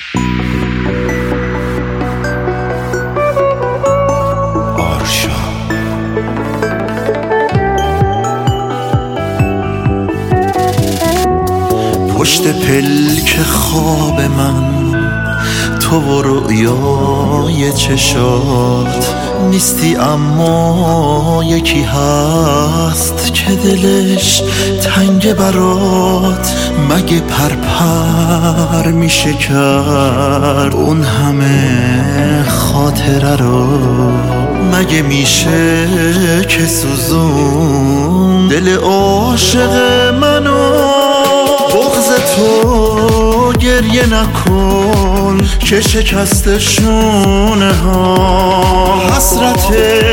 پشت پلک خواب من تو و رؤیای چشات نیستی، اما یکی هست که دلش تنگ برات. مگه پرپر میشه کرد اون همه خاطره رو؟ مگه میشه که سوزون دل عاشق منو؟ بغض تو گریه نکن که شکست شونه ها، حسرت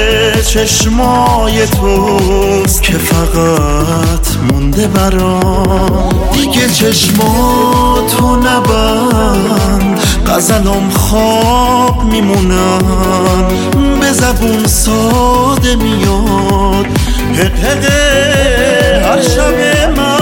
چشمای توست که فقط مونده برام. دیگه چشماتو نبند، غزلام خواب میمونن، به زبون ساده میاد حق هر شب من.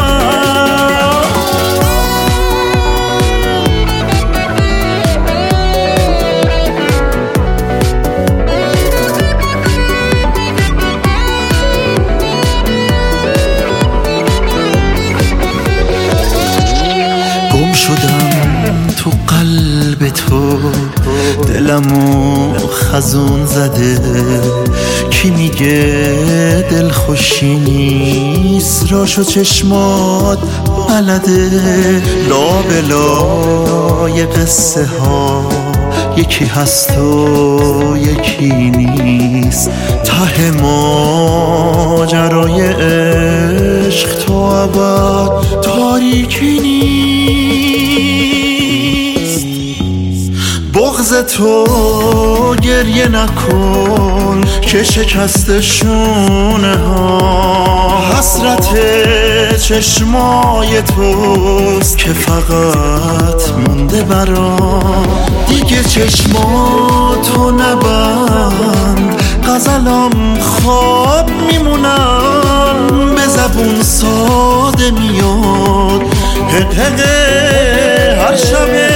گم شدم تو قلب تو، دلمو خزون زده. کی میگه دل خوشی نیست؟ راشو چشمات بلده. لابلای قصه ها یکی هست و یکی نیست. ته ماجرای عشق تو ابد تاریکی نیست. بغض تو گریه نکن که شکست شونه ها، حسرت چشمای توست که فقط مونده برام. دیگه چشماتو نبند، غزلام خواب میمونن، به زبون ساده میاد حق هر شب